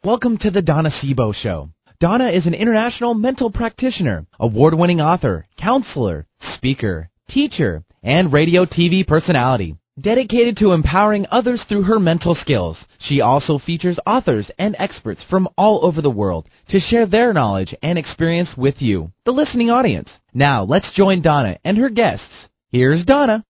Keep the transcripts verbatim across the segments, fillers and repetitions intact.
Welcome to the Donna Sebo Show. Donna is an international mental practitioner, award-winning author, counselor, speaker, teacher, and radio T V personality. Dedicated to empowering others through her mental skills, she also features authors and experts from all over the world to share their knowledge and experience with you, the listening audience. Now, let's join Donna and her guests. Here's Donna.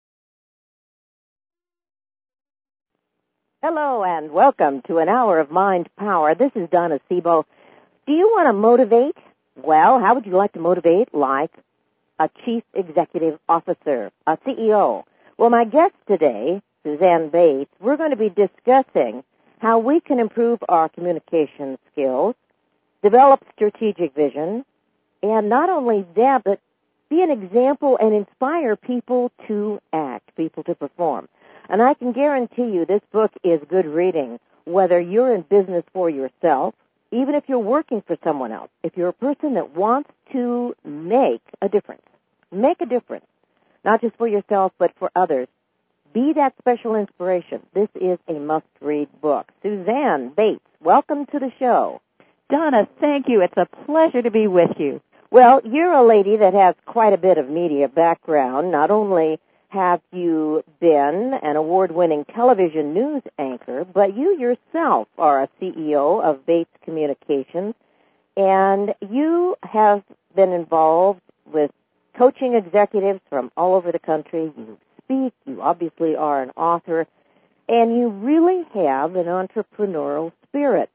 Hello and welcome to an hour of Mind Power. This is Donna Sebo. Do you want to motivate? Well, how would you like to motivate like a chief executive officer, a C E O? Well, my guest today, Suzanne Bates, we're going to be discussing how we can improve our communication skills, develop strategic vision, and not only that, but be an example and inspire people to act, people to perform. And I can guarantee you this book is good reading, whether you're in business for yourself, even if you're working for someone else. If you're a person that wants to make a difference, make a difference, not just for yourself, but for others, be that special inspiration. This is a must-read book. Suzanne Bates, welcome to the show. Donna, thank you. It's a pleasure to be with you. Well, you're a lady that has quite a bit of media background. Not only have you been an award-winning television news anchor, but you yourself are a C E O of Bates Communications, and you have been involved with coaching executives from all over the country. You speak, you obviously are an author, and you really have an entrepreneurial spirit.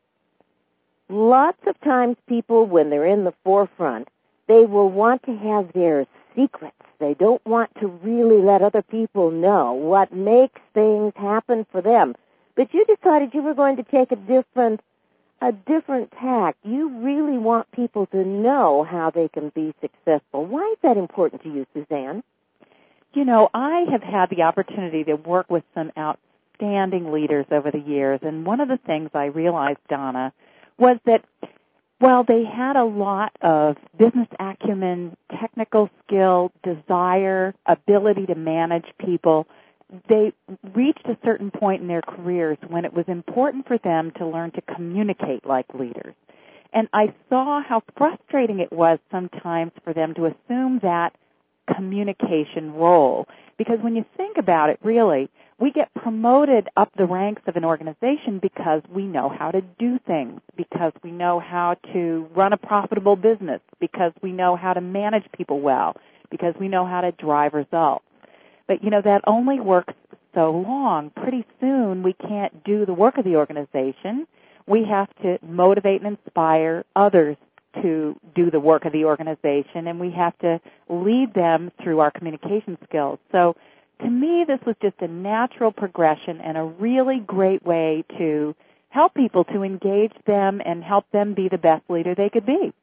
Lots of times people, when they're in the forefront, they will want to have their secrets. They don't want to really let other people know what makes things happen for them. But you decided you were going to take a different, a different tack. You really want people to know how they can be successful. Why is that important to you, Suzanne? You know, I have had the opportunity to work with some outstanding leaders over the years, and one of the things I realized, Donna, was that while they had a lot of business acumen, technical skill, desire, ability to manage people, they reached a certain point in their careers when it was important for them to learn to communicate like leaders. And I saw how frustrating it was sometimes for them to assume that communication role. Because when you think about it, really, we get promoted up the ranks of an organization because we know how to do things, because we know how to run a profitable business, because we know how to manage people well, because we know how to drive results. But, you know, that only works so long. Pretty soon we can't do the work of the organization. We have to motivate and inspire others to do the work of the organization, and we have to lead them through our communication skills. So to me, this was just a natural progression and a really great way to help people, to engage them and help them be the best leader they could be.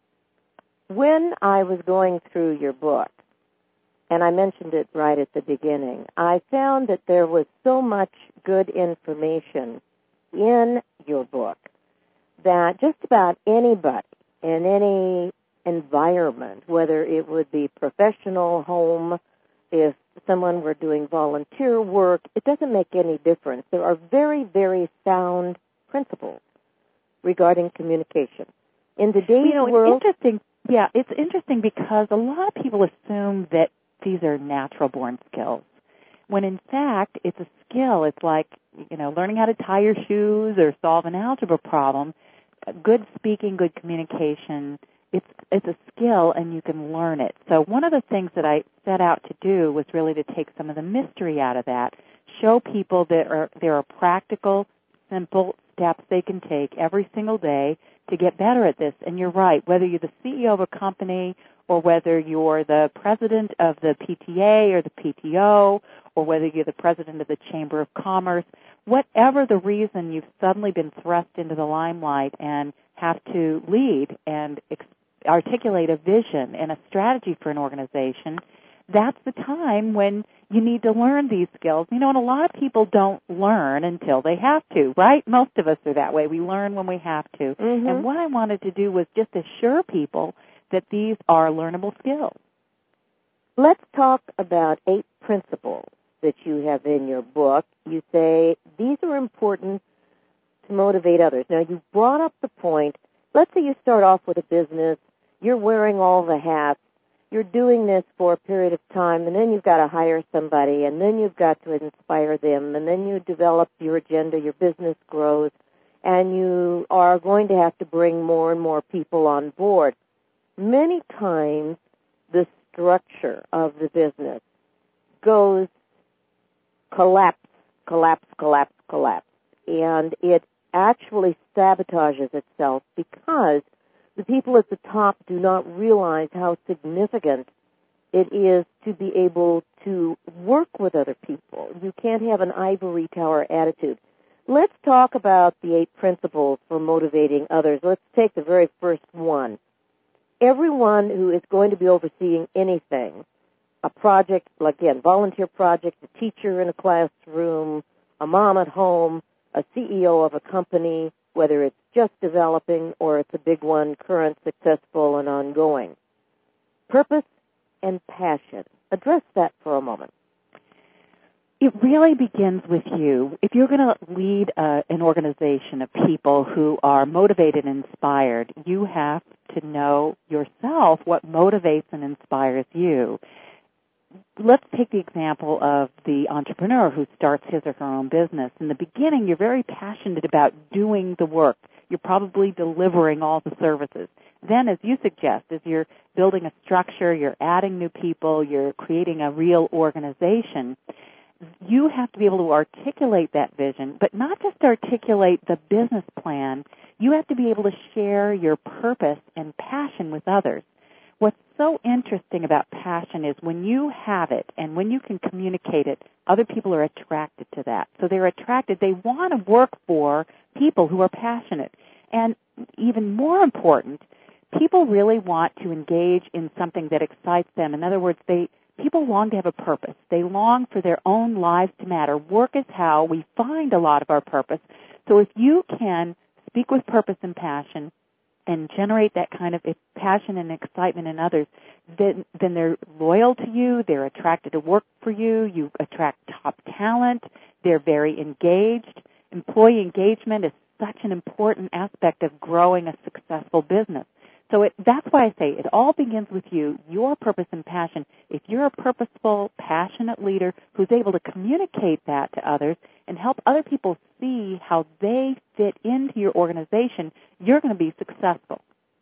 When I was going through your book, and I mentioned it right at the beginning, I found that there was so much good information in your book that just about anybody in any environment, whether it would be professional, home, if someone were doing volunteer work, it doesn't make any difference. There are very, very sound principles regarding communication. In today's you know, world... It's interesting. Yeah, it's interesting because a lot of people assume that these are natural-born skills, when in fact it's a skill. It's like, you know, learning how to tie your shoes or solve an algebra problem. Good speaking, good communication, it's it's a skill and you can learn it. So one of the things that I set out to do was really to take some of the mystery out of that, show people that are, there are practical, simple steps they can take every single day to get better at this. And you're right, whether you're the C E O of a company or whether you're the president of the P T A or the P T O or whether you're the president of the Chamber of Commerce, whatever the reason you've suddenly been thrust into the limelight and have to lead and ex- articulate a vision and a strategy for an organization, that's the time when you need to learn these skills. You know, and a lot of people don't learn until they have to, right? Most of us are that way. We learn when we have to. Mm-hmm. And what I wanted to do was just assure people that these are learnable skills. Let's talk about eight principles that you have in your book. You say these are important to motivate others. Now, you brought up the point, let's say you start off with a business, you're wearing all the hats, you're doing this for a period of time, and then you've got to hire somebody, and then you've got to inspire them, and then you develop your agenda, your business grows, and you are going to have to bring more and more people on board. Many times, the structure of the business goes collapse, collapse, collapse, collapse, and it actually sabotages itself because the people at the top do not realize how significant it is to be able to work with other people. You can't have an ivory tower attitude. Let's talk about the eight principles for motivating others. Let's take the very first one. Everyone who is going to be overseeing anything, a project, again, volunteer project, a teacher in a classroom, a mom at home, a C E O of a company, whether it's just developing or it's a big one, current, successful, and ongoing. Purpose and passion. Address that for a moment. It really begins with you. If you're going to lead uh, an organization of people who are motivated and inspired, you have to know yourself what motivates and inspires you. Let's take the example of the entrepreneur who starts his or her own business. In the beginning, you're very passionate about doing the work. You're probably delivering all the services. Then, as you suggest, as you're building a structure, you're adding new people, you're creating a real organization, you have to be able to articulate that vision, but not just articulate the business plan. You have to be able to share your purpose and passion with others. What's so interesting about passion is when you have it and when you can communicate it, other people are attracted to that. So they're attracted. They want to work for people who are passionate. And even more important, people really want to engage in something that excites them. In other words, they people long to have a purpose. They long for their own lives to matter. Work is how we find a lot of our purpose. So if you can speak with purpose and passion and generate that kind of passion and excitement in others, then, then they're loyal to you, they're attracted to work for you, you attract top talent, they're very engaged. Employee engagement is such an important aspect of growing a successful business. So it, that's why I say it all begins with you, your purpose and passion. If you're a purposeful, passionate leader who's able to communicate that to others and help other people see how they fit into your organization, you're going to be successful.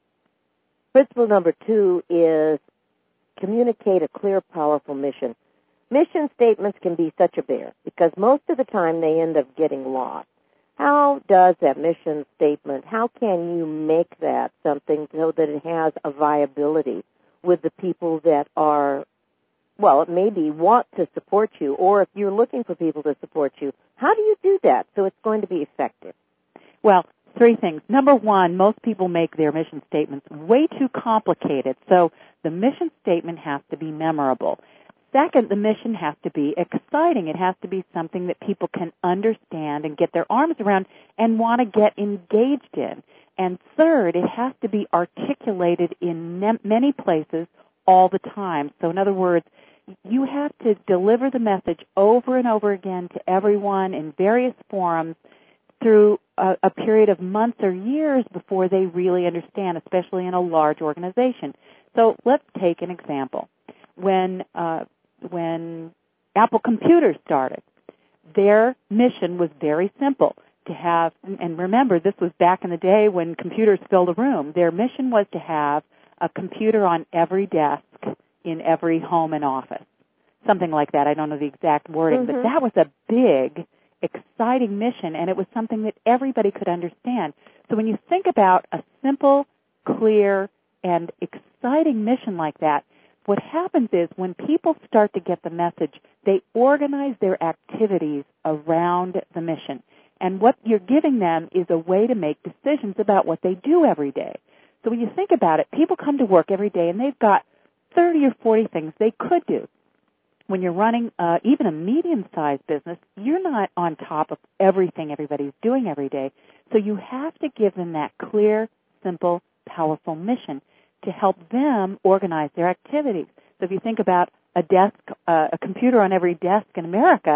Principle number two is communicate a clear, powerful mission. Mission statements can be such a bear because most of the time they end up getting lost. How does that mission statement, how can you make that something so that it has a viability with the people that are, well, maybe want to support you, or if you're looking for people to support you, how do you do that so it's going to be effective? Well, three things. Number one, most people make their mission statements way too complicated, so the mission statement has to be memorable. Second, the mission has to be exciting. It has to be something that people can understand and get their arms around and want to get engaged in. And third, it has to be articulated in many places all the time. So in other words, you have to deliver the message over and over again to everyone in various forums through a, a period of months or years before they really understand, especially in a large organization. So let's take an example. When uh, when Apple Computers started, their mission was very simple, to have, and remember, this was back in the day when computers filled a room. Their mission was to have a computer on every desk in every home and office, something like that. I don't know the exact wording, mm-hmm. but that was a big, exciting mission, and it was something that everybody could understand. So when you think about a simple, clear, and exciting mission like that, what happens is when people start to get the message, they organize their activities around the mission. And what you're giving them is a way to make decisions about what they do every day. So when you think about it, people come to work every day and they've got thirty or forty things they could do. When you're running uh, even a medium-sized business, you're not on top of everything everybody's doing every day. So you have to give them that clear, simple, powerful mission to help them organize their activities. So if you think about a desk, uh, a computer on every desk in America,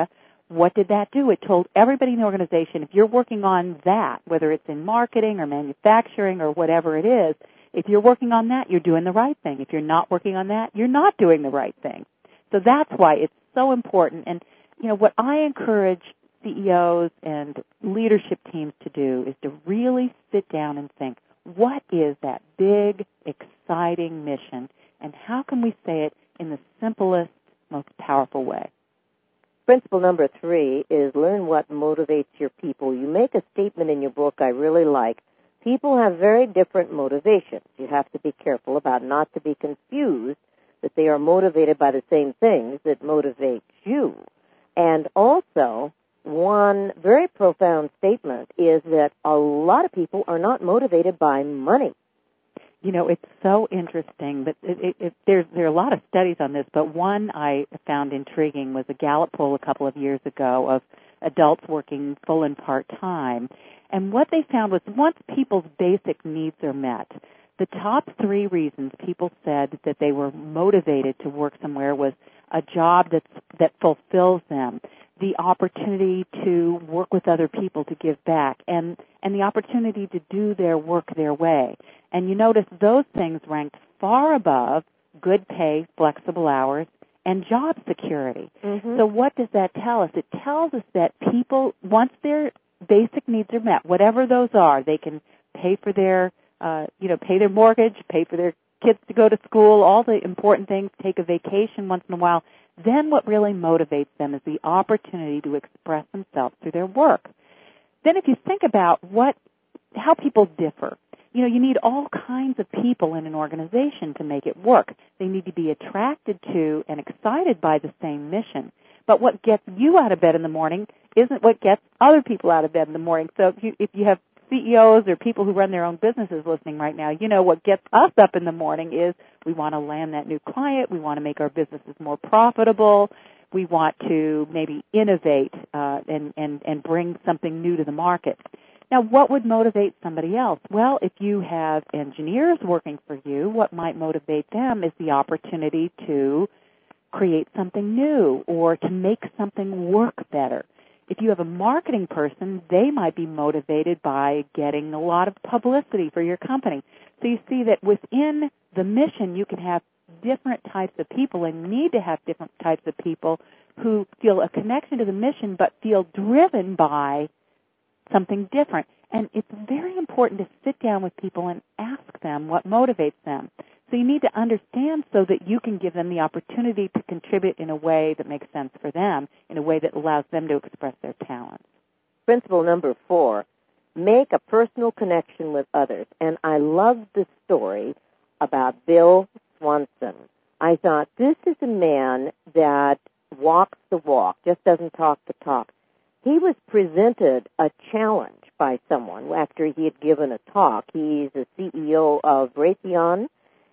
what did that do? It told everybody in the organization, if you're working on that, whether it's in marketing or manufacturing or whatever it is, if you're working on that, you're doing the right thing. If you're not working on that, you're not doing the right thing. So that's why it's so important. And, you know, what I encourage C E Os and leadership teams to do is to really sit down and think, what is that big, exciting mission, and how can we say it in the simplest, most powerful way? Principle number three is learn what motivates your people. You make a statement in your book I really like. People have very different motivations. You have to be careful about not to be confused that they are motivated by the same things that motivate you. And also, one very profound statement is that a lot of people are not motivated by money. You know, it's so interesting, but it, it, it, there's, there are a lot of studies on this, but one I found intriguing was a Gallup poll a couple of years ago of adults working full and part-time. And what they found was once people's basic needs are met, the top three reasons people said that they were motivated to work somewhere was a job that's, that fulfills them, the opportunity to work with other people to give back, and, and the opportunity to do their work their way. And you notice those things ranked far above good pay, flexible hours, and job security. Mm-hmm. So what does that tell us? It tells us that people, once their basic needs are met, whatever those are, they can pay for their, uh, you know, pay their mortgage, pay for their kids to go to school, all the important things, take a vacation once in a while. Then what really motivates them is the opportunity to express themselves through their work. Then if you think about what, how people differ, you know, you need all kinds of people in an organization to make it work. They need to be attracted to and excited by the same mission. But what gets you out of bed in the morning isn't what gets other people out of bed in the morning. So if you, if you have C E Os or people who run their own businesses listening right now, you know what gets us up in the morning is we want to land that new client. We want to make our businesses more profitable. We want to maybe innovate uh, and, and, and bring something new to the market. Now, what would motivate somebody else? Well, if you have engineers working for you, what might motivate them is the opportunity to create something new or to make something work better. If you have a marketing person, they might be motivated by getting a lot of publicity for your company. So you see that within the mission, you can have different types of people and need to have different types of people who feel a connection to the mission but feel driven by something different. And it's very important to sit down with people and ask them what motivates them. So you need to understand so that you can give them the opportunity to contribute in a way that makes sense for them, in a way that allows them to express their talents. Principle number four, make a personal connection with others. And I love the story about Bill Swanson. I thought, this is a man that walks the walk, just doesn't talk the talk. He was presented a challenge by someone after he had given a talk. He's the C E O of Raytheon,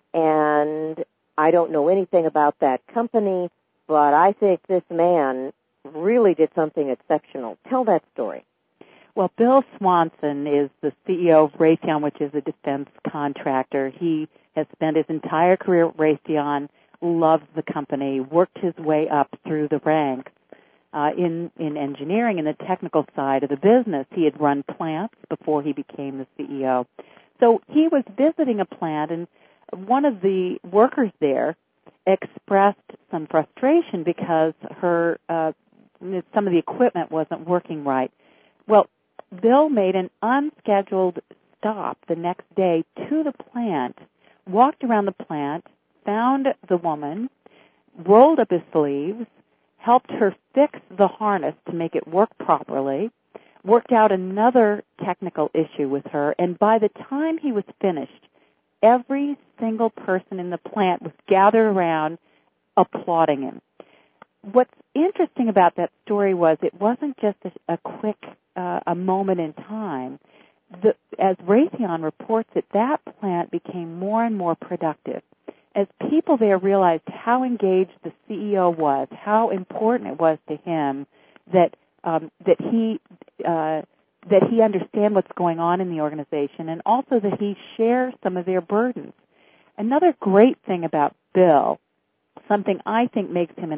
and I don't know anything about that company, but I think this man really did something exceptional. Tell that story. Well, Bill Swanson is the C E O of Raytheon, which is a defense contractor. He has spent his entire career at Raytheon, loves the company, worked his way up through the ranks. Uh, in, in engineering and the technical side of the business. He had run plants before he became the C E O. So he was visiting a plant, and one of the workers there expressed some frustration because her uh, some of the equipment wasn't working right. Well, Bill made an unscheduled stop the next day to the plant, walked around the plant, found the woman, rolled up his sleeves, helped her fix the harness to make it work properly, worked out another technical issue with her, and by the time he was finished, every single person in the plant was gathered around applauding him. What's interesting about that story was it wasn't just a, a quick, uh, a moment in time. The, as Raytheon reports it, that plant became more and more productive. As people there realized how engaged the C E O was, how important it was to him that um, that he uh, that he understand what's going on in the organization, and also that he shares some of their burdens. Another great thing about Bill, something I think makes him an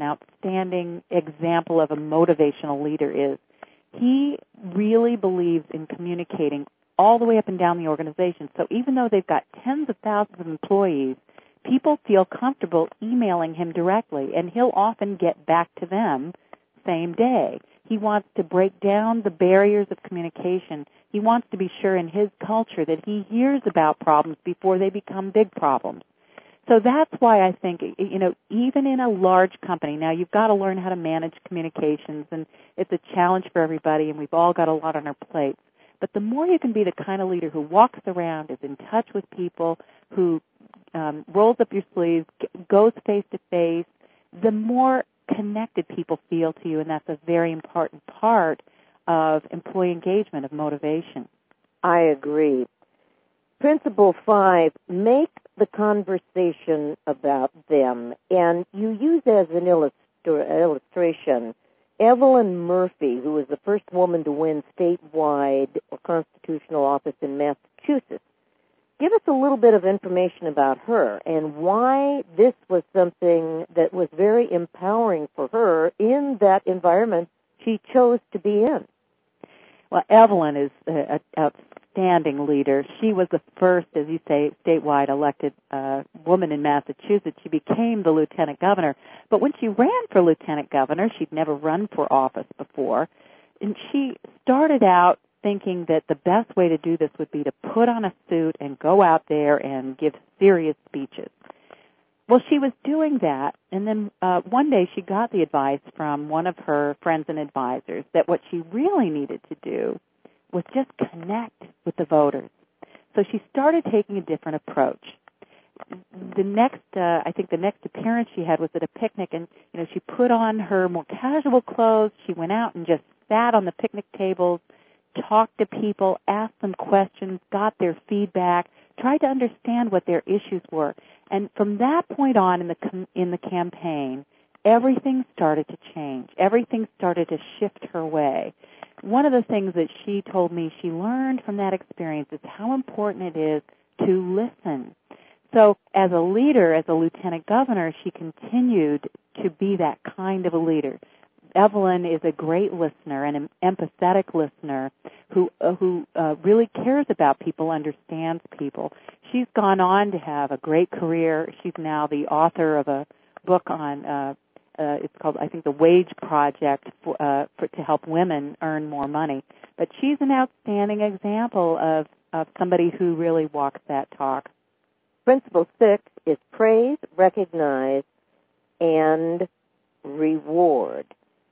outstanding example of a motivational leader is he really believes in communicating all the way up and down the organization. So even though they've got tens of thousands of employees, people feel comfortable emailing him directly, and he'll often get back to them same day. He wants to break down the barriers of communication. He wants to be sure in his culture that he hears about problems before they become big problems. So that's why I think, you know, even in a large company, now you've got to learn how to manage communications, and it's a challenge for everybody, and we've all got a lot on our plates. But the more you can be the kind of leader who walks around, is in touch with people, who um, rolls up your sleeves, goes face-to-face, the more connected people feel to you, and that's a very important part of employee engagement, of motivation. I agree. Principle five, make the conversation about them. And you use as an illustra- illustration Evelyn Murphy, who was the first woman to win statewide constitutional office in Massachusetts. Give us a little bit of information about her and why this was something that was very empowering for her in that environment she chose to be in. Well, Evelyn is an outstanding leader. She was the first, as you say, statewide elected uh, woman in Massachusetts. She became the lieutenant governor. But when she ran for lieutenant governor, she'd never run for office before, and she started out thinking that the best way to do this would be to put on a suit and go out there and give serious speeches. Well, she was doing that, and then uh, one day she got the advice from one of her friends and advisors that what she really needed to do was just connect with the voters. So she started taking a different approach. The next, uh, I think the next appearance she had was at a picnic, and you know she put on her more casual clothes. She went out and just sat on the picnic tables, talked to people, asked them questions, got their feedback, tried to understand what their issues were. And from that point on in the in the campaign, everything started to change. Everything started to shift her way. One of the things that she told me she learned from that experience is how important it is to listen. So as a leader, as a lieutenant governor, she continued to be that kind of a leader. Evelyn is a great listener and an empathetic listener who uh, who uh, really cares about people, understands people. She's gone on to have a great career. She's now the author of a book on, uh, uh, it's called, I think, The Wage Project for, uh, for, to help women earn more money. But she's an outstanding example of, of somebody who really walks that talk. Principle six is praise, recognize, and reward.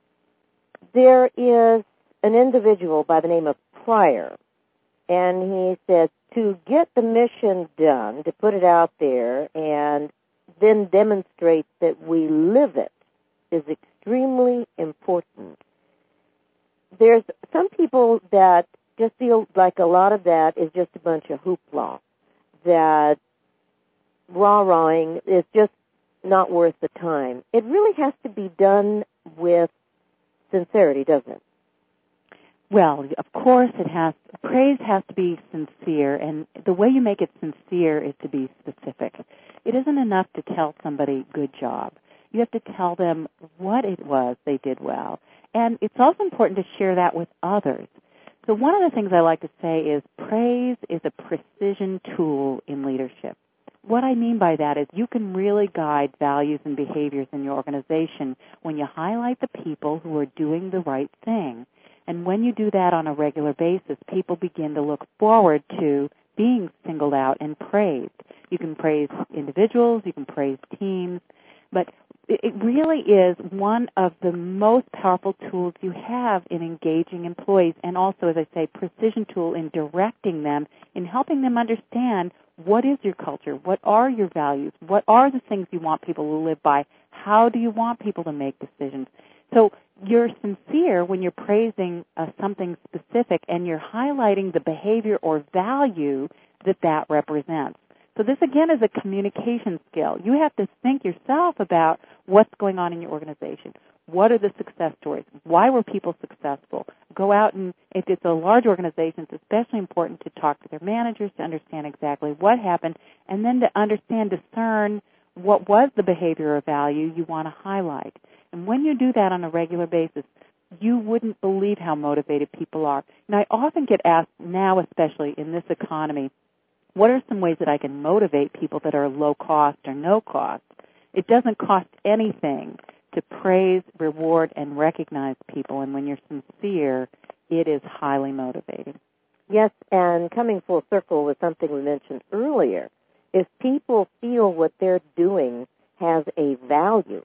There is an individual by the name of Pryor, and he says to get the mission done, to put it out there and then demonstrate that we live it is extremely important. There's some people that just feel like a lot of that is just a bunch of hoopla, that rah-rahing is just not worth the time. It really has to be done with sincerity, doesn't it? Well, of course it has. Praise has to be sincere, and the way you make it sincere is to be specific. It isn't enough to tell somebody, good job. You have to tell them what it was they did well. And it's also important to share that with others. So one of the things I like to say is praise is a precision tool in leadership. What I mean by that is you can really guide values and behaviors in your organization when you highlight the people who are doing the right thing. And when you do that on a regular basis, people begin to look forward to being singled out and praised. You can praise individuals, you can praise teams, but it really is one of the most powerful tools you have in engaging employees, and also, as I say, precision tool in directing them, in helping them understand what is your culture, what are your values, what are the things you want people to live by, how do you want people to make decisions. So you're sincere when you're praising uh, something specific, and you're highlighting the behavior or value that that represents. So this, again, is a communication skill. You have to think yourself about what's going on in your organization. What are the success stories? Why were people successful? Go out and, if it's a large organization, it's especially important to talk to their managers to understand exactly what happened, and then to understand, discern what was the behavior or value you want to highlight. And when you do that on a regular basis, you wouldn't believe how motivated people are. And I often get asked now, especially in this economy, what are some ways that I can motivate people that are low cost or no cost? It doesn't cost anything to praise, reward, and recognize people. And when you're sincere, it is highly motivating. Yes, and coming full circle with something we mentioned earlier, if people feel what they're doing has a value,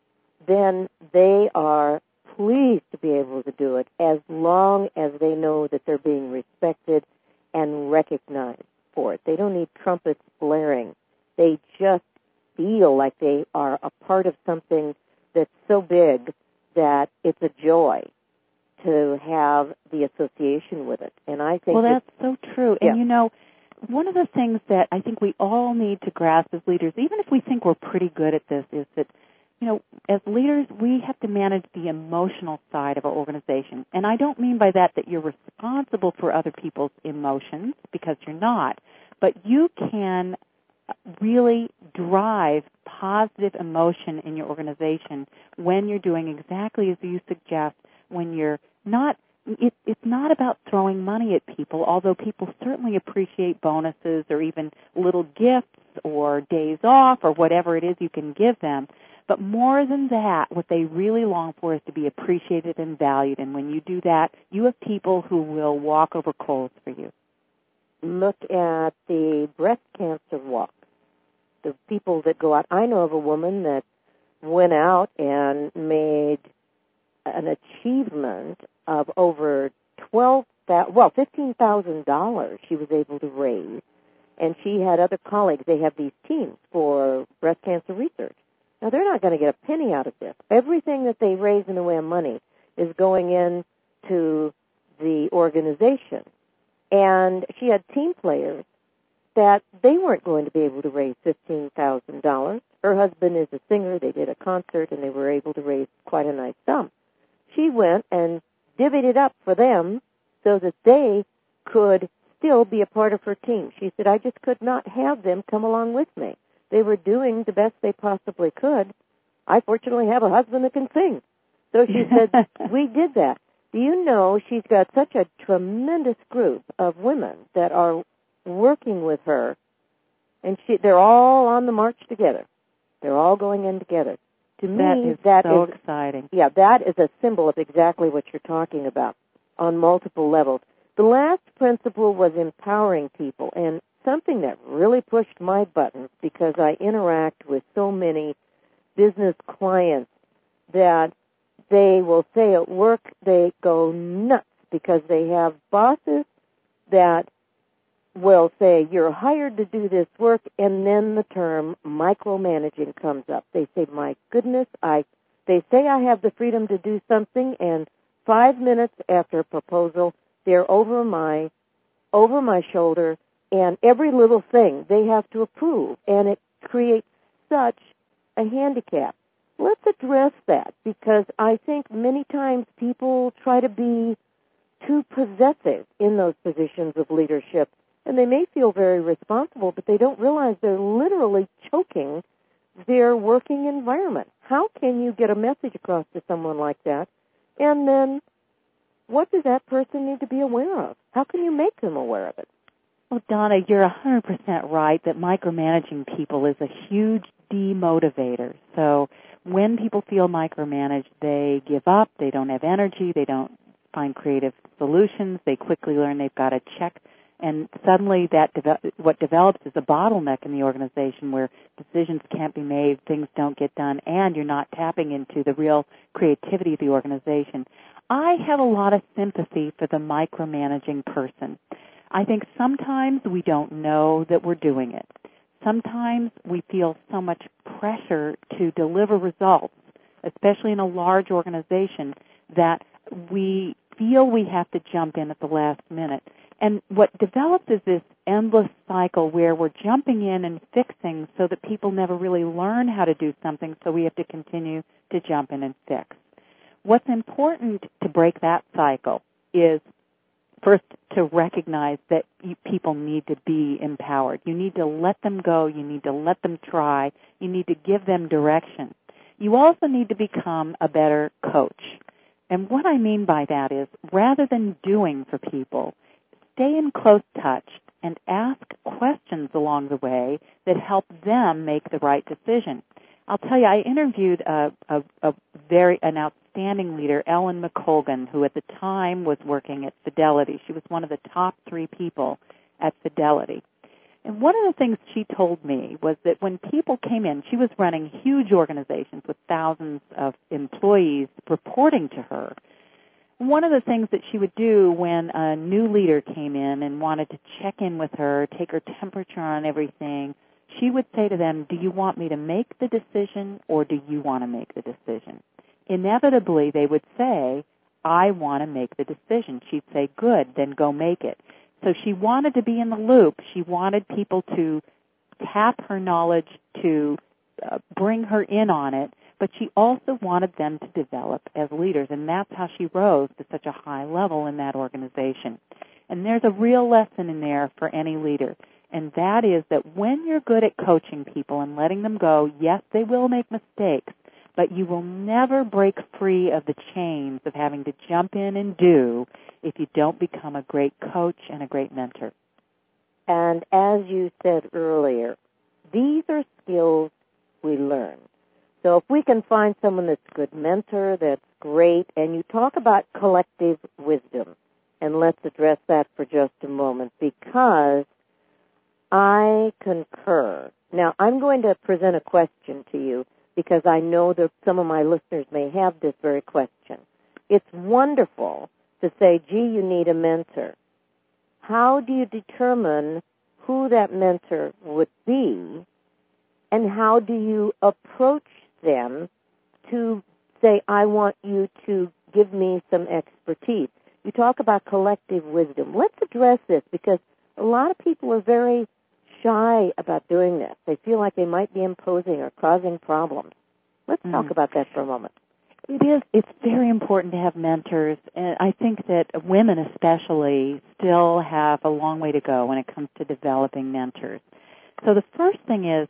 then they are pleased to be able to do it as long as they know that they're being respected and recognized for it. They don't need trumpets blaring. They just feel like they are a part of something that's so big that it's a joy to have the association with it. And I think well, that's that, so true. yeah. And, you know, one of the things that I think we all need to grasp as leaders, even if we think we're pretty good at this, is that, you know, as leaders, we have to manage the emotional side of our organization. And I don't mean by that that you're responsible for other people's emotions, because you're not. But you can really drive positive emotion in your organization when you're doing exactly as you suggest, when you're not, it, it's not about throwing money at people, although people certainly appreciate bonuses or even little gifts or days off or whatever it is you can give them. But more than that, what they really long for is to be appreciated and valued. And when you do that, you have people who will walk over coals for you. Look at the breast cancer walk. The people that go out. I know of a woman that went out and made an achievement of over twelve thousand, well, fifteen thousand dollars she was able to raise. And she had other colleagues. They have these teams for breast cancer research. Now, they're not going to get a penny out of this. Everything that they raise in the way of money is going into the organization. And she had team players that they weren't going to be able to raise fifteen thousand dollars. Her husband is a singer. They did a concert, and they were able to raise quite a nice sum. She went and divvied it up for them so that they could still be a part of her team. She said, I just could not have them come along with me. They were doing the best they possibly could. I fortunately have a husband that can sing. So she said, we did that. Do you know she's got such a tremendous group of women that are working with her, and she, they're all on the march together. They're all going in together. To that me, is that so is, exciting. Yeah, that is a symbol of exactly what you're talking about on multiple levels. The last principle was empowering people, and something that really pushed my buttons, because I interact with so many business clients that they will say at work they go nuts because they have bosses that will say, you're hired to do this work, and then the term micromanaging comes up. They say, my goodness, I, they say I have the freedom to do something, and five minutes after a proposal, they're over my, over my shoulder, and every little thing they have to approve, and it creates such a handicap. Let's address that, because I think many times people try to be too possessive in those positions of leadership, and they may feel very responsible, but they don't realize they're literally choking their working environment. How can you get a message across to someone like that? And then what does that person need to be aware of? How can you make them aware of it? Well, Donna, you're one hundred percent right that micromanaging people is a huge demotivator. So when people feel micromanaged, they give up, they don't have energy, they don't find creative solutions, they quickly learn they've got to check, and suddenly that de- what develops is a bottleneck in the organization where decisions can't be made, things don't get done, and you're not tapping into the real creativity of the organization. I have a lot of sympathy for the micromanaging person. I think sometimes we don't know that we're doing it. Sometimes we feel so much pressure to deliver results, especially in a large organization, that we feel we have to jump in at the last minute. And what develops is this endless cycle where we're jumping in and fixing so that people never really learn how to do something, so we have to continue to jump in and fix. What's important to break that cycle is first to recognize that you, people need to be empowered. You need to let them go. You need to let them try. You need to give them direction. you also need to become a better coach. And what I mean by that is, rather than doing for people, stay in close touch and ask questions along the way that help them make the right decision. I'll tell you, I interviewed a, a, a very an outstanding leader, Ellen McColgan, who at the time was working at Fidelity. She was one of the top three people at Fidelity. And one of the things she told me was that when people came in, she was running huge organizations with thousands of employees reporting to her. One of the things that she would do when a new leader came in and wanted to check in with her, take her temperature on everything, she would say to them, do you want me to make the decision or do you want to make the decision? Inevitably, they would say, I want to make the decision. She'd say, good, then go make it. So she wanted to be in the loop. She wanted people to tap her knowledge, to uh, bring her in on it, but she also wanted them to develop as leaders, and that's how she rose to such a high level in that organization. And there's a real lesson in there for any leader, and that is that when you're good at coaching people and letting them go, yes, they will make mistakes, but you will never break free of the chains of having to jump in and do if you don't become a great coach and a great mentor. And as you said earlier, these are skills we learn. So if we can find someone that's a good mentor, that's great, and you talk about collective wisdom, and let's address that for just a moment, because I concur. Now, I'm going to present a question to you, because I know that some of my listeners may have this very question. It's wonderful to say, gee, you need a mentor. How do you determine who that mentor would be, and how do you approach them to say, I want you to give me some expertise? You talk about collective wisdom. Let's address this, because a lot of people are very shy about doing this. They feel like they might be imposing or causing problems. Let's mm. talk about that for a moment. It is. It's very important to have mentors, and I think that women especially still have a long way to go when it comes to developing mentors. So the first thing is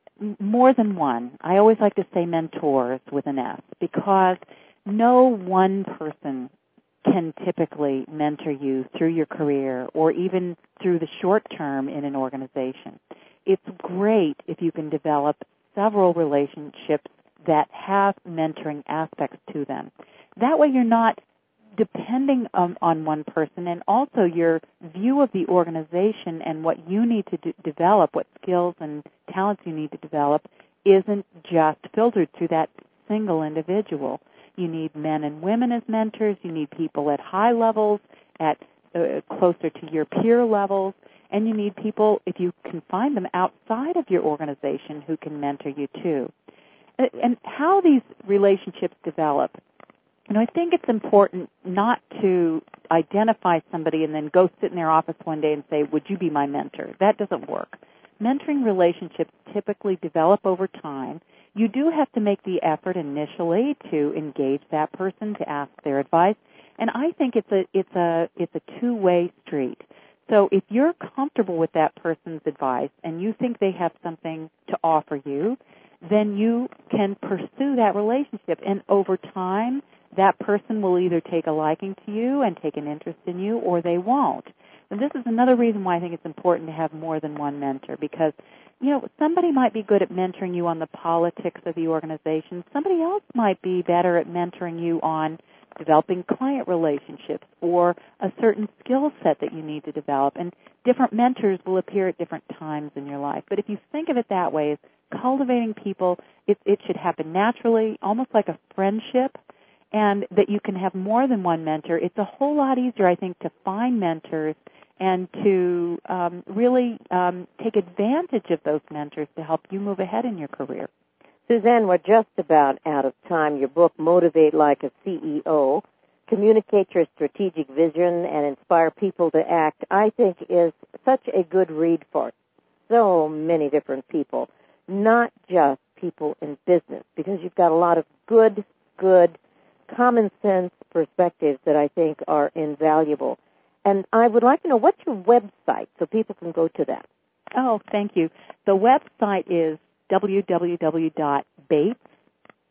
more than one. I always like to say mentors with an S, because no one person can typically mentor you through your career or even through the short term in an organization. It's great if you can develop several relationships that have mentoring aspects to them. That way you're not depending on, on one person, and also your view of the organization and what you need to do, develop, what skills and talents you need to develop, isn't just filtered through that single individual. You need men and women as mentors. You need people at high levels, at uh, closer to your peer levels, and you need people, if you can find them outside of your organization, who can mentor you too. And how these relationships develop, you know, I think it's important not to identify somebody and then go sit in their office one day and say, would you be my mentor? That doesn't work. Mentoring relationships typically develop over time. You do have to make the effort initially to engage that person, to ask their advice, and I think it's a it's a it's a two-way street. So if you're comfortable with that person's advice and you think they have something to offer you, then you can pursue that relationship. And over time, that person will either take a liking to you and take an interest in you, or they won't. And this is another reason why I think it's important to have more than one mentor, because, you know, somebody might be good at mentoring you on the politics of the organization. Somebody else might be better at mentoring you on developing client relationships or a certain skill set that you need to develop. And different mentors will appear at different times in your life. But if you think of it that way, as cultivating people, it, it should happen naturally, almost like a friendship, and that you can have more than one mentor. It's a whole lot easier, I think, to find mentors and to um, really um, take advantage of those mentors to help you move ahead in your career. Suzanne, we're just about out of time. Your book, Motivate Like a C E O, Communicate Your Strategic Vision and Inspire People to Act, I think is such a good read for so many different people, not just people in business, because you've got a lot of good, good, common sense perspectives that I think are invaluable. And I would like to know, what's your website so people can go to that? Oh, thank you. The website is w w w dot bates,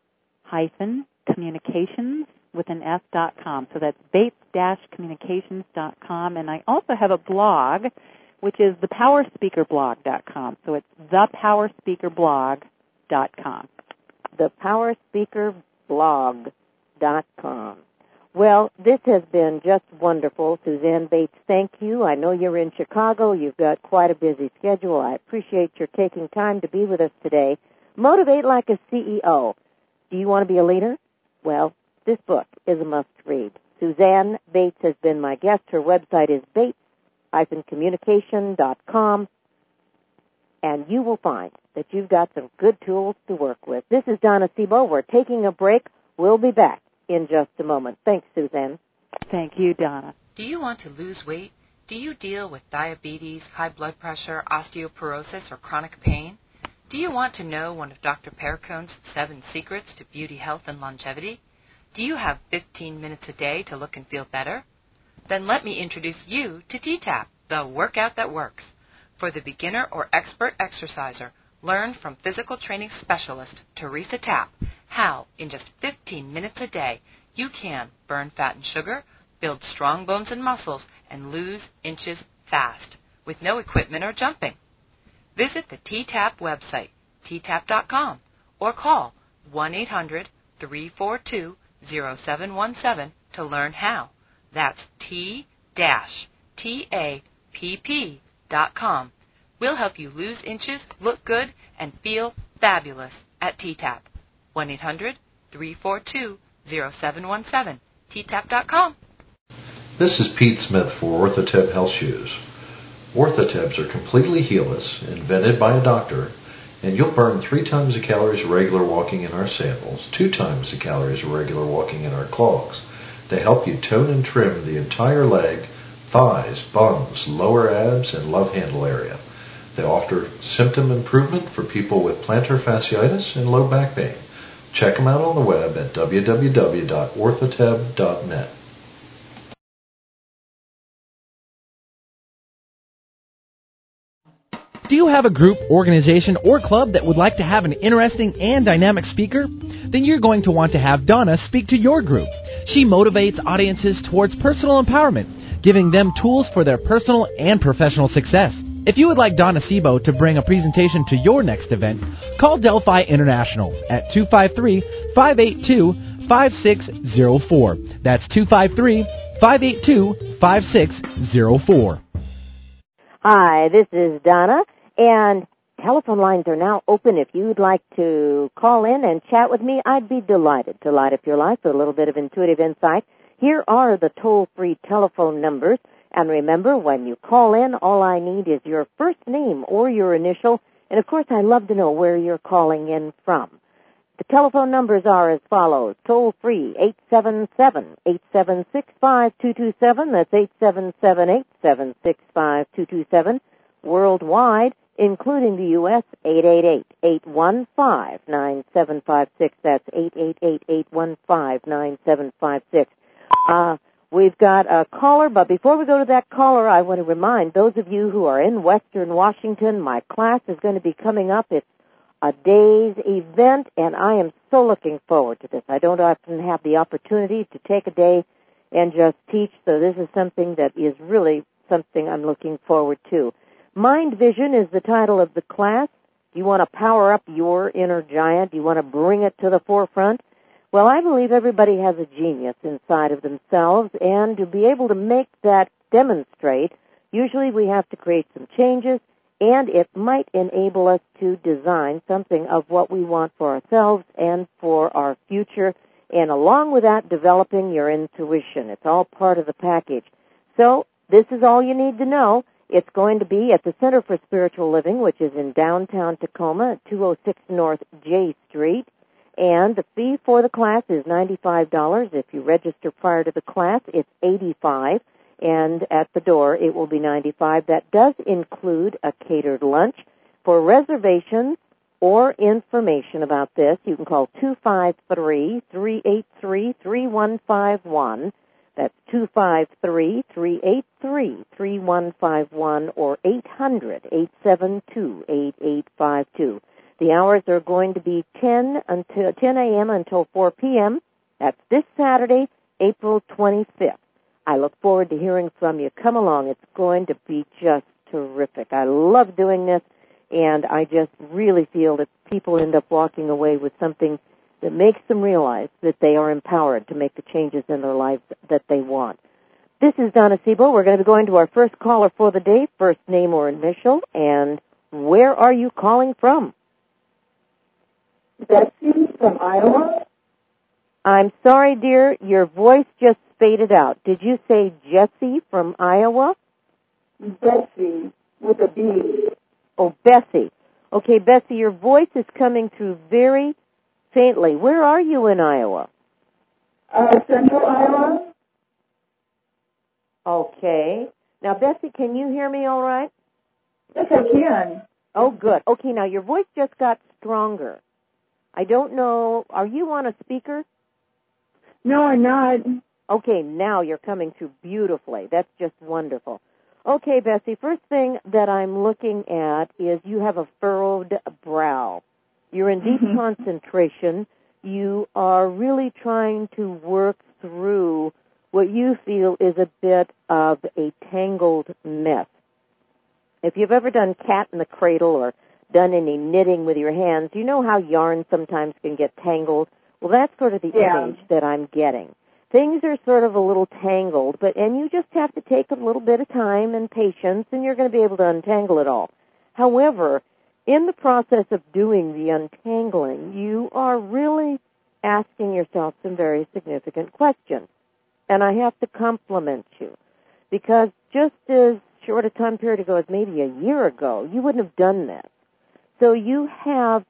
hyphen communications with an S dot com. So that's Bates dash communications dot com. And I also have a blog, which is the power speaker blog dot com. So it's the power speaker blog dot com. the power speaker blog dot com. Well, this has been just wonderful. Suzanne Bates, thank you. I know you're in Chicago. You've got quite a busy schedule. I appreciate your taking time to be with us today. Motivate like a C E O. Do you want to be a leader? Well, this book is a must-read. Suzanne Bates has been my guest. Her website is bates dash communication dot com, and you will find that you've got some good tools to work with. This is Donna Sebo. We're taking a break. We'll be back in just a moment. Thanks, Suzanne. Thank you, Donna. Do you want to lose weight? Do you deal with diabetes, high blood pressure, osteoporosis, or chronic pain? Do you want to know one of Doctor Perricone's seven secrets to beauty, health, and longevity? Do you have fifteen minutes a day to look and feel better? Then let me introduce you to T TAP, the workout that works. For the beginner or expert exerciser, learn from physical training specialist Teresa Tapp how, in just fifteen minutes a day, you can burn fat and sugar, build strong bones and muscles, and lose inches fast, with no equipment or jumping. Visit the T TAP website, T tap dot com, or call one eight hundred three four two zero seven one seven to learn how. That's T T A P P dot com. We'll help you lose inches, look good, and feel fabulous at T TAP. one eight hundred three four two zero seven one seven, T tap dot com. This is Pete Smith for Orthoteb Health Shoes. Orthotebs are completely heelless, invented by a doctor, and you'll burn three times the calories of regular walking in our sandals, two times the calories of regular walking in our clogs. They help you tone and trim the entire leg, thighs, buns, lower abs, and love handle area. They offer symptom improvement for people with plantar fasciitis and low back pain. Check them out on the web at w w w dot orthoteb dot net. Do you have a group, organization, or club that would like to have an interesting and dynamic speaker? Then you're going to want to have Donna speak to your group. She motivates audiences towards personal empowerment, giving them tools for their personal and professional success. If you would like Donna Sebo to bring a presentation to your next event, call Delphi International at two five three, five eight two, five six zero four. That's two five three, five eight two, five six zero four. Hi, this is Donna, and telephone lines are now open. If you'd like to call in and chat with me, I'd be delighted to light up your life with a little bit of intuitive insight. Here are the toll-free telephone numbers. And remember, when you call in, all I need is your first name or your initial. And, of course, I'd love to know where you're calling in from. The telephone numbers are as follows. Toll-free, eight seven seven, eight seven six, five two two seven. That's eight seven seven, eight seven six, five two two seven. Worldwide, including the U S, eight eight eight, eight one five, nine seven five six. That's eight eight eight, eight one five, nine seven five six. Uh, we've got a caller, but before we go to that caller, I want to remind those of you who are in Western Washington, my class is going to be coming up. It's a day's event, and I am so looking forward to this. I don't often have the opportunity to take a day and just teach, so this is something that is really something I'm looking forward to. Mind Vision is the title of the class. Do you want to power up your inner giant? Do you want to bring it to the forefront? Well, I believe everybody has a genius inside of themselves, and to be able to make that demonstrate, usually we have to create some changes, and it might enable us to design something of what we want for ourselves and for our future, and along with that, developing your intuition. It's all part of the package. So this is all you need to know. It's going to be at the Center for Spiritual Living, which is in downtown Tacoma at two oh six North J Street. And the fee for the class is ninety-five dollars. If you register prior to the class, it's eighty-five dollars. And at the door, it will be ninety-five dollars. That does include a catered lunch. For reservations or information about this, you can call two five three, three eight three, three one five one. That's two five three, three eight three, three one five one or eight hundred, eight seven two, eight eight five two. The hours are going to be ten until ten a.m. until four p.m. That's this Saturday, April twenty-fifth. I look forward to hearing from you. Come along. It's going to be just terrific. I love doing this, and I just really feel that people end up walking away with something that makes them realize that they are empowered to make the changes in their lives that they want. This is Donna Siebel. We're going to be going to our first caller for the day, first name or initial, and where are you calling from? Betsy from Iowa. I'm sorry, dear, your voice just faded out. Did you say Jessie from Iowa? Betsy with a B. Oh, Bessie. Okay, Bessie, your voice is coming through very faintly. Where are you in Iowa? Uh, Central Iowa. Okay. Now, Bessie, can you hear me all right? Yes, I can. Oh, good. Okay, now your voice just got stronger. I don't know. Are you on a speaker? No, I'm not. Okay, now you're coming through beautifully. That's just wonderful. Okay, Bessie, first thing that I'm looking at is you have a furrowed brow. You're in deep mm-hmm. concentration. You are really trying to work through what you feel is a bit of a tangled mess. If you've ever done cat in the cradle or done any knitting with your hands, you know how yarn sometimes can get tangled? Well, that's sort of the yeah. image that I'm getting. Things are sort of a little tangled, but and you just have to take a little bit of time and patience, and you're going to be able to untangle it all. However, in the process of doing the untangling, you are really asking yourself some very significant questions. And I have to compliment you, because just as short a time period ago as maybe a year ago, you wouldn't have done this. So you have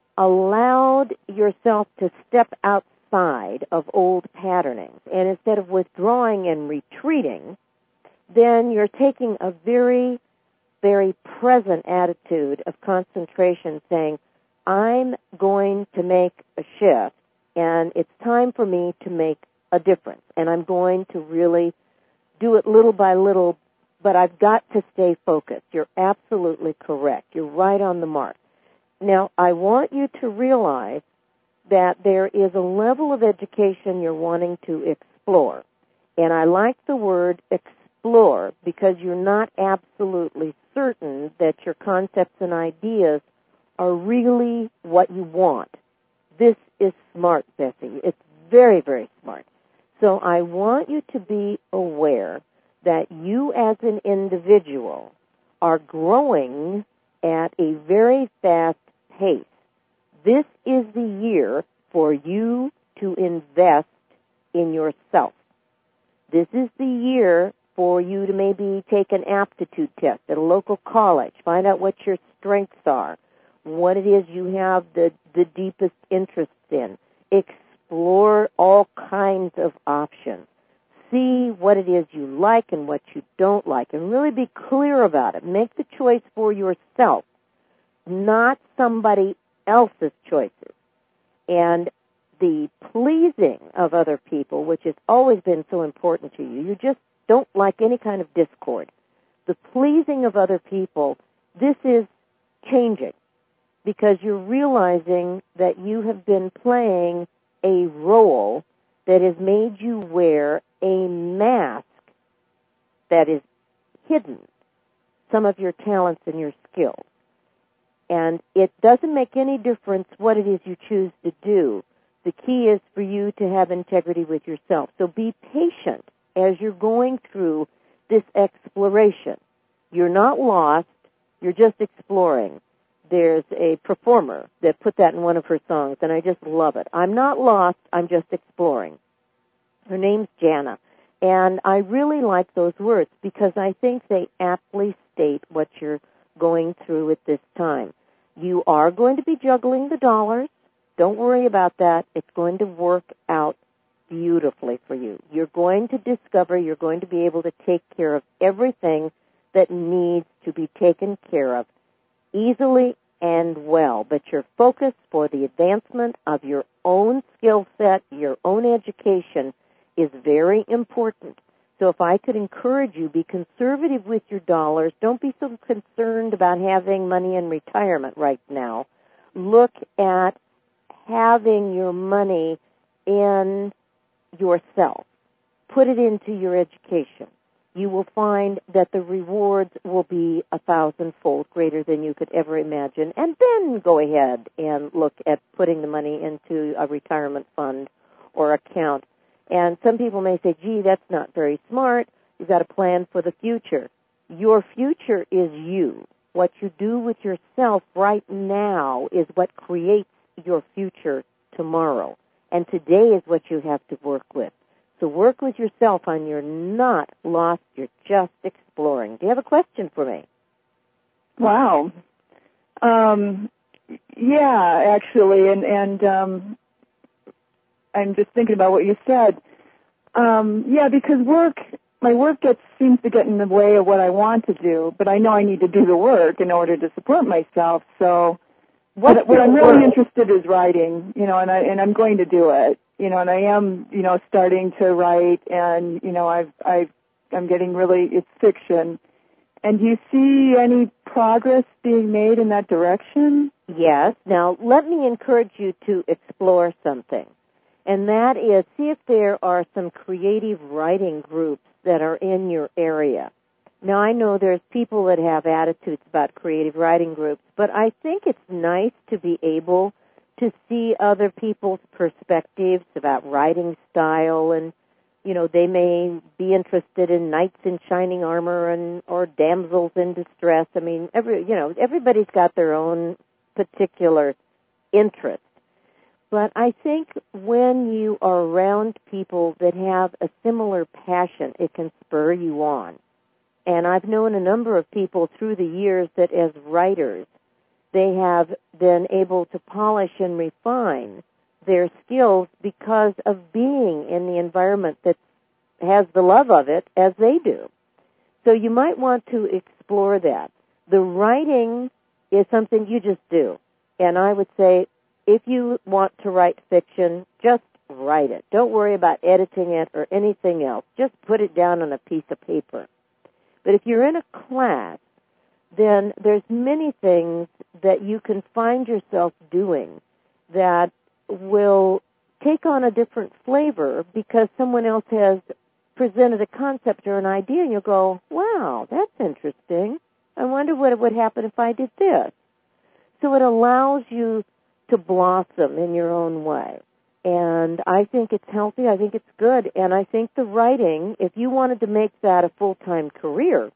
allowed yourself to step outside of old patternings. And instead of withdrawing and retreating, then you're taking a very, very present attitude of concentration, saying, I'm going to make a shift, and it's time for me to make a difference. And I'm going to really do it little by little, but I've got to stay focused. You're absolutely correct. You're right on the mark. Now, I want you to realize that there is a level of education you're wanting to explore. And I like the word explore because you're not absolutely certain that your concepts and ideas are really what you want. This is smart, Bessie. It's very, very smart. So I want you to be aware that you as an individual are growing at a very fast pace. This is the year for you to invest in yourself. This is the year for you to maybe take an aptitude test at a local college, find out what your strengths are, what it is you have the, the deepest interest in. Explore all kinds of options. See what it is you like and what you don't like, and really be clear about it. Make the choice for yourself, not somebody else's choices. And the pleasing of other people, which has always been so important to you, you just don't like any kind of discord. The pleasing of other people, this is changing because you're realizing that you have been playing a role that has made you wear a mask that is hidden some of your talents and your skills. And it doesn't make any difference what it is you choose to do. The key is for you to have integrity with yourself. So be patient as you're going through this exploration. You're not lost. You're just exploring. There's a performer that put that in one of her songs, and I just love it. I'm not lost. I'm just exploring. Her name's Jana. And I really like those words because I think they aptly state what you're going through at this time. You are going to be juggling the dollars. Don't worry about that. It's going to work out beautifully for you. You're going to discover you're going to be able to take care of everything that needs to be taken care of easily and well. But your focus for the advancement of your own skill set, your own education, is very important. So if I could encourage you, be conservative with your dollars. Don't be so concerned about having money in retirement right now. look at having your money in yourself, put it into your education, you will find that the rewards will be a thousandfold greater than you could ever imagine. And then go ahead and look at putting the money into a retirement fund or account. And some people may say, gee, that's not very smart. You've got to plan for the future. Your future is you. What you do with yourself right now is what creates your future tomorrow. And today is what you have to work with. So work with yourself on you're not lost, you're just exploring. Do you have a question for me? Wow. Um, yeah, actually, and, and um, I'm just thinking about what you said. Um, yeah, because work, my work gets seems to get in the way of what I want to do, but I know I need to do the work in order to support myself. So what, what I'm really interested is writing, you know, and, I, and I'm going to do it. You know, and I am, you know, starting to write, and you know, I've, I've, I'm getting really, it's fiction. And do you see any progress being made in that direction? Yes. Now, let me encourage you to explore something, and that is see if there are some creative writing groups that are in your area. Now, I know there's people that have attitudes about creative writing groups, but I think it's nice to be able to see other people's perspectives about writing style, and, you know, they may be interested in knights in shining armor and or damsels in distress. I mean, every you know, everybody's got their own particular interest. But I think when you are around people that have a similar passion, it can spur you on. And I've known a number of people through the years that as writers, they have been able to polish and refine their skills because of being in the environment that has the love of it as they do. So you might want to explore that. The writing is something you just do. And I would say if you want to write fiction, just write it. Don't worry about editing it or anything else. Just put it down on a piece of paper. But if you're in a class, then there's many things that you can find yourself doing that will take on a different flavor because someone else has presented a concept or an idea, and you'll go, wow, that's interesting. I wonder what would happen if I did this. So it allows you to blossom in your own way. And I think it's healthy. I think it's good. And I think the writing, if you wanted to make that a full-time career,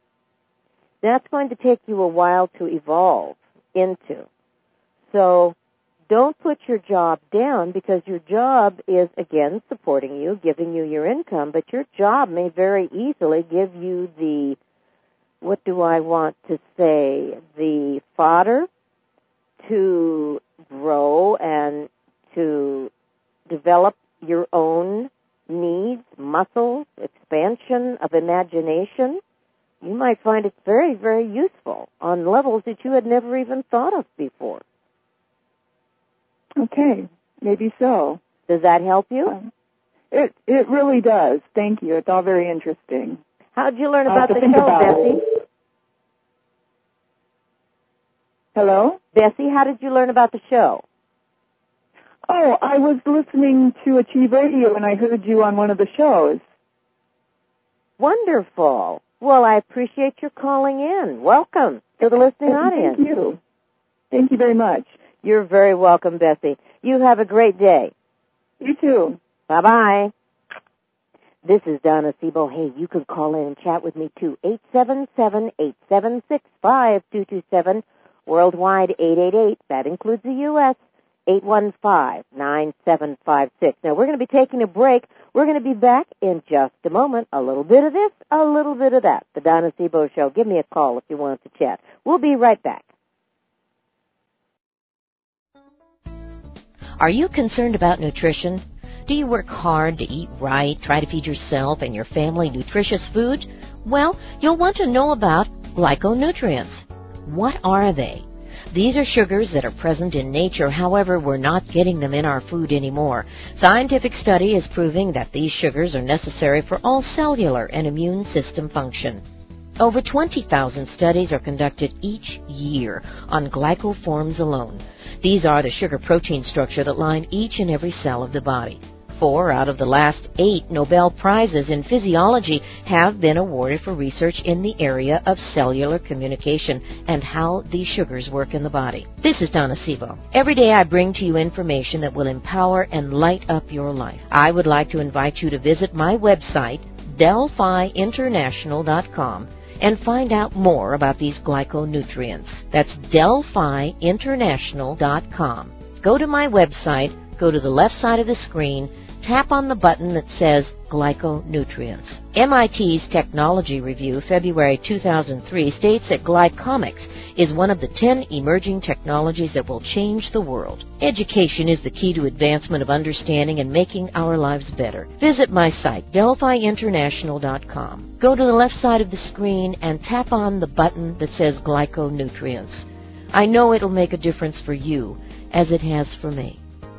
that's going to take you a while to evolve into. So don't put your job down because your job is, again, supporting you, giving you your income, but your job may very easily give you the, what do I want to say, the fodder to grow and to develop your own needs, muscles, expansion of imagination. You might find it very, very useful on levels that you had never even thought of before. Okay, maybe so. Does that help you? Um, it it really does. Thank you. It's all very interesting. How did you learn I'll about have the to think show, about Bessie? it. Hello? Bessie, how did you learn about the show? Oh, I was listening to Achieve Radio and I heard you on one of the shows. Wonderful. Well, I appreciate your calling in. Welcome to the listening audience. Thank you. Thank you very much. You're very welcome, Bessie. You have a great day. You too. Bye-bye. This is Donna Sebo. Hey, you can call in and chat with me too. eight seven seven, eight seven six, five two two seven. Worldwide, eight eight eight. That includes the U S eight one five, nine seven five six. Now, we're going to be taking a break. We're going to be back in just a moment. A little bit of this, a little bit of that. The Donna Sebo Show. Give me a call if you want to chat. We'll be right back. Are you concerned about nutrition? Do you work hard to eat right, try to feed yourself and your family nutritious food? Well, you'll want to know about glyconutrients. What are they? These are sugars that are present in nature, however, we're not getting them in our food anymore. Scientific study is proving that these sugars are necessary for all cellular and immune system function. Over twenty thousand studies are conducted each year on glycoforms alone. These are the sugar protein structure that line each and every cell of the body. Four out of the last eight Nobel Prizes in physiology have been awarded for research in the area of cellular communication and how these sugars work in the body. This is Donna Sebo. Every day I bring to you information that will empower and light up your life. I would like to invite you to visit my website, Delphi International dot com, and find out more about these glyconutrients. That's Delphi International dot com. Go to my website, go to the left side of the screen, tap on the button that says Glyconutrients. M I T's Technology Review, February two thousand three, states that glycomics is one of the ten emerging technologies that will change the world. Education is the key to advancement of understanding and making our lives better. Visit my site, Delphi International dot com. Go to the left side of the screen and tap on the button that says Glyconutrients. I know it'll make a difference for you, as it has for me.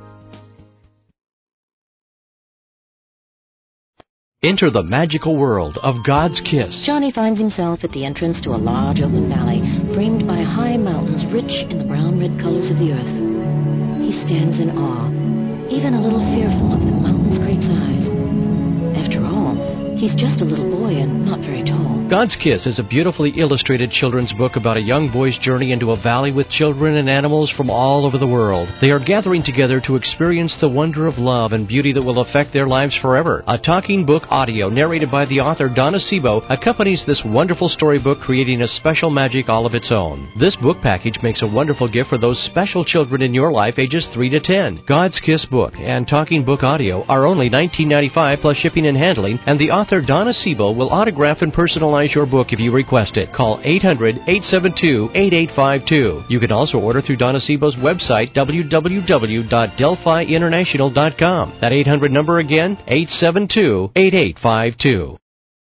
Enter the magical world of God's Kiss. Johnny finds himself at the entrance to a large open valley, framed by high mountains rich in the brown-red colors of the earth. He stands in awe, even a little fearful of the mountain's great size. After all, he's just a little boy and not very tall. God's Kiss is a beautifully illustrated children's book about a young boy's journey into a valley with children and animals from all over the world. They are gathering together to experience the wonder of love and beauty that will affect their lives forever. A talking book audio narrated by the author Donna Sebo accompanies this wonderful storybook, creating a special magic all of its own. This book package makes a wonderful gift for those special children in your life ages three to ten. God's Kiss book and talking book audio are only nineteen ninety-five dollars plus shipping and handling, and the author Donna Sebo will autograph and personalize your book if you request it. Call eight hundred, eight seven two, eight eight five two. You can also order through Donna Sebo's website, w w w dot delphi international dot com. That eight hundred number again, eight seven two, eight eight five two.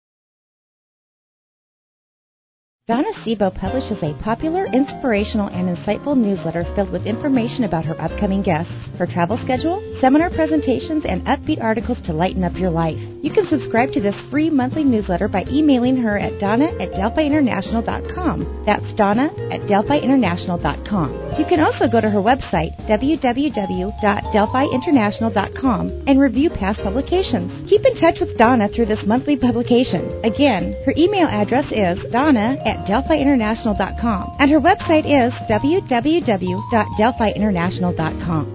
Donna Sebo publishes a popular, inspirational, and insightful newsletter filled with information about her upcoming guests, her travel schedule, seminar presentations, and upbeat articles to lighten up your life. You can subscribe to this free monthly newsletter by emailing her at donna at delphi international dot com. That's Donna at delphi international dot com. You can also go to her website, w w w dot delphi international dot com, and review past publications. Keep in touch with Donna through this monthly publication. Again, her email address is donna at delphi international dot com, and her website is w w w dot delphi international dot com.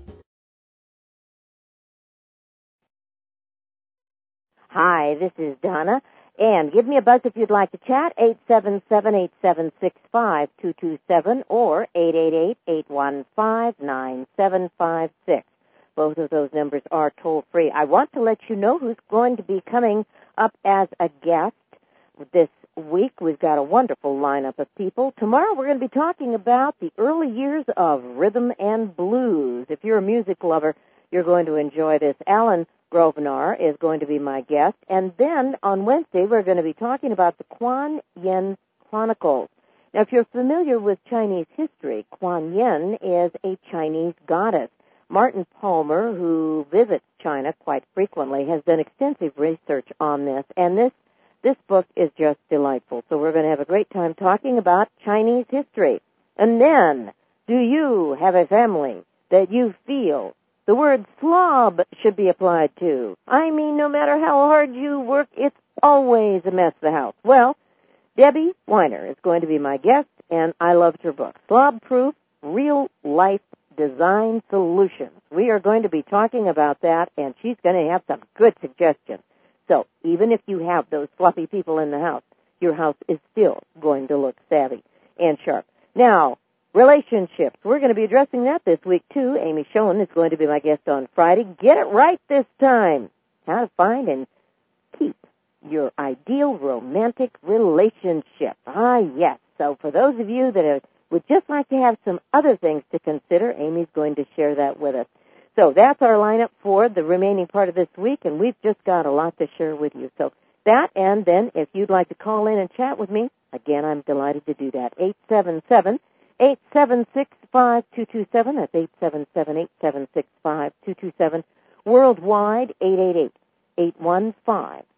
Hi, this is Donna, and give me a buzz if you'd like to chat, eight seven seven, eight seven six, five two two seven or eight eight eight, eight one five, nine seven five six. Both of those numbers are toll-free. I want to let you know who's going to be coming up as a guest this week. We've got a wonderful lineup of people. Tomorrow we're going to be talking about the early years of rhythm and blues. If you're a music lover, you're going to enjoy this. Alan Grosvenor is going to be my guest. And then on Wednesday, we're going to be talking about the Kuan Yin Chronicles. Now, if you're familiar with Chinese history, Kuan Yin is a Chinese goddess. Martin Palmer, who visits China quite frequently, has done extensive research on this, and this This book is just delightful. So we're going to have a great time talking about Chinese history. And then, do you have a family that you feel the word slob should be applied to? I mean, no matter how hard you work, it's always a mess in the house. Well, Debbie Weiner is going to be my guest, and I loved her book, Slob Proof, Real Life Design Solutions. We are going to be talking about that, and she's going to have some good suggestions. So even if you have those fluffy people in the house, your house is still going to look savvy and sharp. Now, relationships. We're going to be addressing that this week, too. Amy Schoen is going to be my guest on Friday. Get it right this time. How to find and keep your ideal romantic relationship. Ah, yes. So for those of you that are, would just like to have some other things to consider, Amy's going to share that with us. So that's our lineup for the remaining part of this week, and we've just got a lot to share with you. So that, and then if you'd like to call in and chat with me, again, I'm delighted to do that. eight seven seven, eight seven six, five two two seven. That's eight seven seven, eight seven six, five two two seven. Worldwide, eight eight eight, eight one five,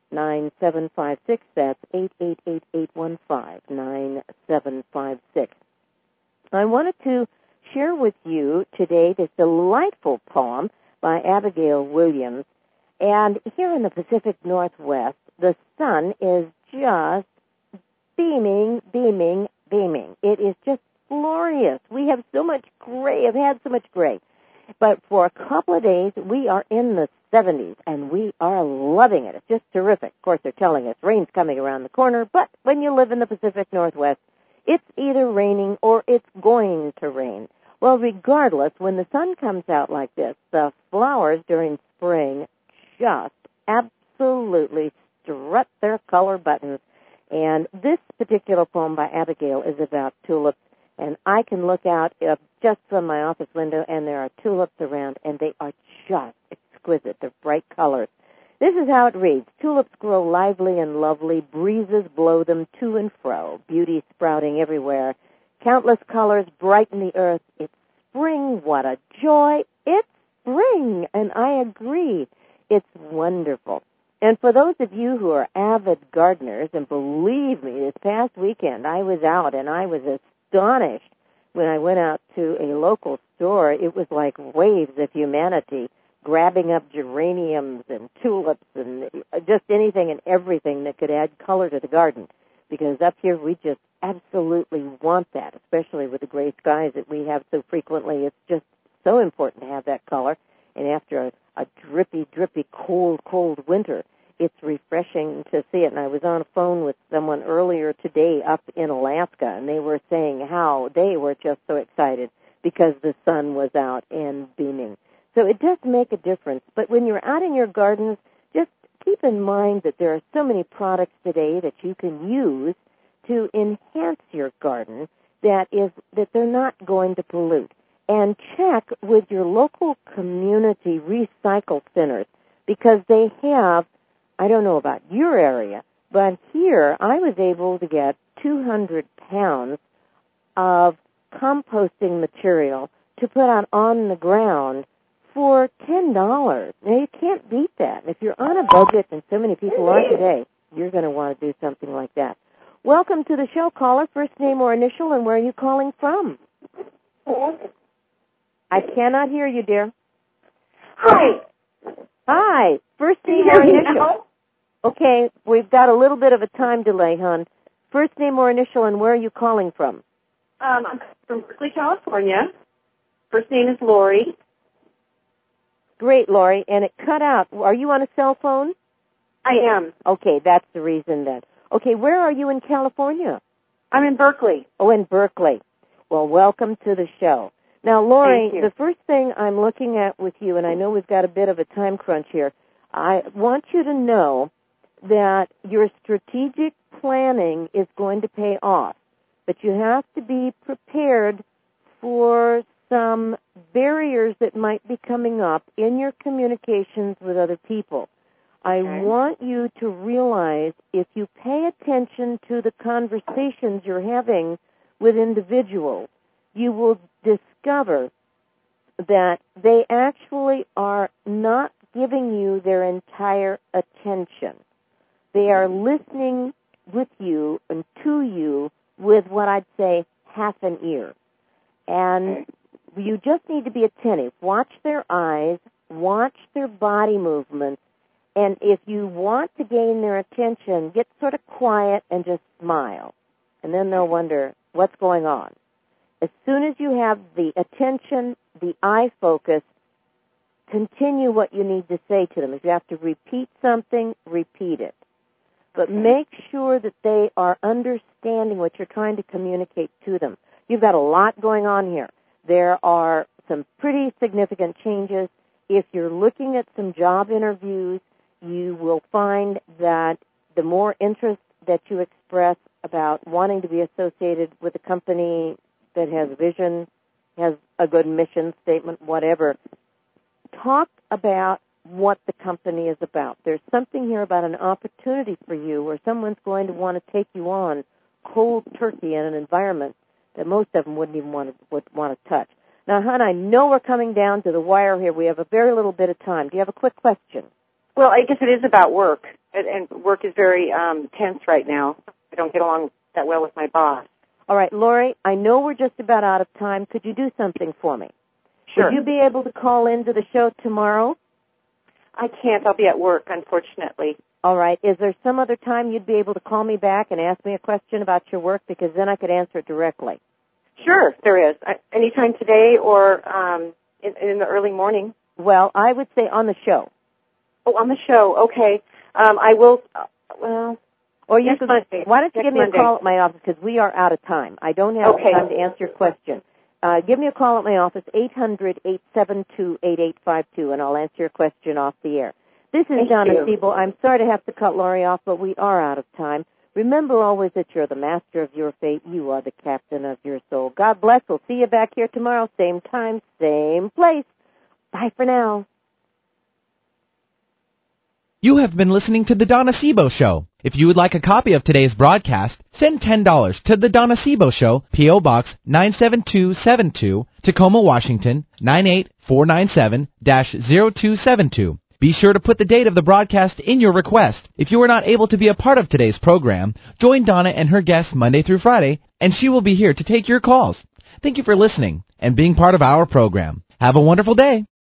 nine seven five six. That's eight eight eight, eight one five, nine seven five six. I wanted to share with you today this delightful poem by Abigail Williams. And here in the Pacific Northwest, the sun is just beaming, beaming, beaming. It is just glorious. We have so much gray. I've had so much gray. But for a couple of days, we are in the seventies, and we are loving it. It's just terrific. Of course, they're telling us rain's coming around the corner, but when you live in the Pacific Northwest, it's either raining or it's going to rain. Well, regardless, when the sun comes out like this, the flowers during spring just absolutely strut their color buttons. And this particular poem by Abigail is about tulips. And I can look out uh, just from my office window, and there are tulips around, and they are just exquisite. They're bright colors. This is how it reads. Tulips grow lively and lovely. Breezes blow them to and fro. Beauty sprouting everywhere. Countless colors brighten the earth. It's spring. What a joy. It's spring. And I agree. It's wonderful. And for those of you who are avid gardeners, and believe me, this past weekend I was out and I was astonished when I went out to a local store. It was like waves of humanity grabbing up geraniums and tulips and just anything and everything that could add color to the garden. Because up here we just absolutely want that, especially with the gray skies that we have so frequently. It's just so important to have that color. And after a, a drippy, drippy, cold, cold winter, it's refreshing to see it. And I was on a phone with someone earlier today up in Alaska, and they were saying how they were just so excited because the sun was out and beaming. So it does make a difference. But when you're out in your gardens, just keep in mind that there are so many products today that you can use to enhance your garden that is that they're not going to pollute. And check with your local community recycle centers, because they have, I don't know about your area, but here I was able to get two hundred pounds of composting material to put out on the ground for ten dollars. Now, you can't beat that. And if you're on a budget, and so many people are today, you're going to want to do something like that. Welcome to the show, caller. First name or initial, and where are you calling from? I cannot hear you, dear. Hi. Hi. First name or initial? Okay, we've got a little bit of a time delay, hon. First name or initial, and where are you calling from? Um, I'm from Berkeley, California. First name is Lori. Great, Lori. And it cut out. Are you on a cell phone? I am. Okay, that's the reason then. Okay, where are you in California? I'm in Berkeley. Oh, in Berkeley. Well, welcome to the show. Now, Lori, the first thing I'm looking at with you, and I know we've got a bit of a time crunch here, I want you to know that your strategic planning is going to pay off, but you have to be prepared for some barriers that might be coming up in your communications with other people. I okay. want you to realize if you pay attention to the conversations you're having with individuals, you will discover that they actually are not giving you their entire attention. They are listening with you and to you with what I'd say half an ear. And you just need to be attentive. Watch their eyes, watch their body movements, and if you want to gain their attention, get sort of quiet and just smile. And then they'll wonder what's going on. As soon as you have the attention, the eye focus, continue what you need to say to them. If you have to repeat something, repeat it. But make sure that they are understanding what you're trying to communicate to them. You've got a lot going on here. There are some pretty significant changes. If you're looking at some job interviews, you will find that the more interest that you express about wanting to be associated with a company that has vision, has a good mission statement, whatever, talk about what the company is about. There's something here about an opportunity for you where someone's going to want to take you on cold turkey in an environment that most of them wouldn't even want to, would want to touch. Now, hon, I know we're coming down to the wire here. We have a very little bit of time. Do you have a quick question? Well, I guess it is about work, and, and work is very um, tense right now. I don't get along that well with my boss. All right, Lori, I know we're just about out of time. Could you do something for me? Sure. Would you be able to call into the show tomorrow? I can't. I'll be at work, unfortunately. All right. Is there some other time you'd be able to call me back and ask me a question about your work? Because then I could answer it directly. Sure, there is. I, anytime today or um, in, in the early morning. Well, I would say on the show. Oh, on the show. Okay. Um, I will, uh, well, or you next could, Monday. Why don't you next give me Monday. a call at my office because we are out of time. I don't have okay. time to answer your question. Uh, give me a call at my office, eight hundred, eight seven two, eight eight five two, and I'll answer your question off the air. This is Thank Donna you. Siebel. I'm sorry to have to cut Lori off, but we are out of time. Remember always that you're the master of your fate. You are the captain of your soul. God bless. We'll see you back here tomorrow, same time, same place. Bye for now. You have been listening to The Donna Siebel Show. If you would like a copy of today's broadcast, send ten dollars to The Donna Siebel Show, P O. Box nine seven two seven two, Tacoma, Washington, nine eight four nine seven zero two seven two. Be sure to put the date of the broadcast in your request. If you are not able to be a part of today's program, join Donna and her guests Monday through Friday, and she will be here to take your calls. Thank you for listening and being part of our program. Have a wonderful day.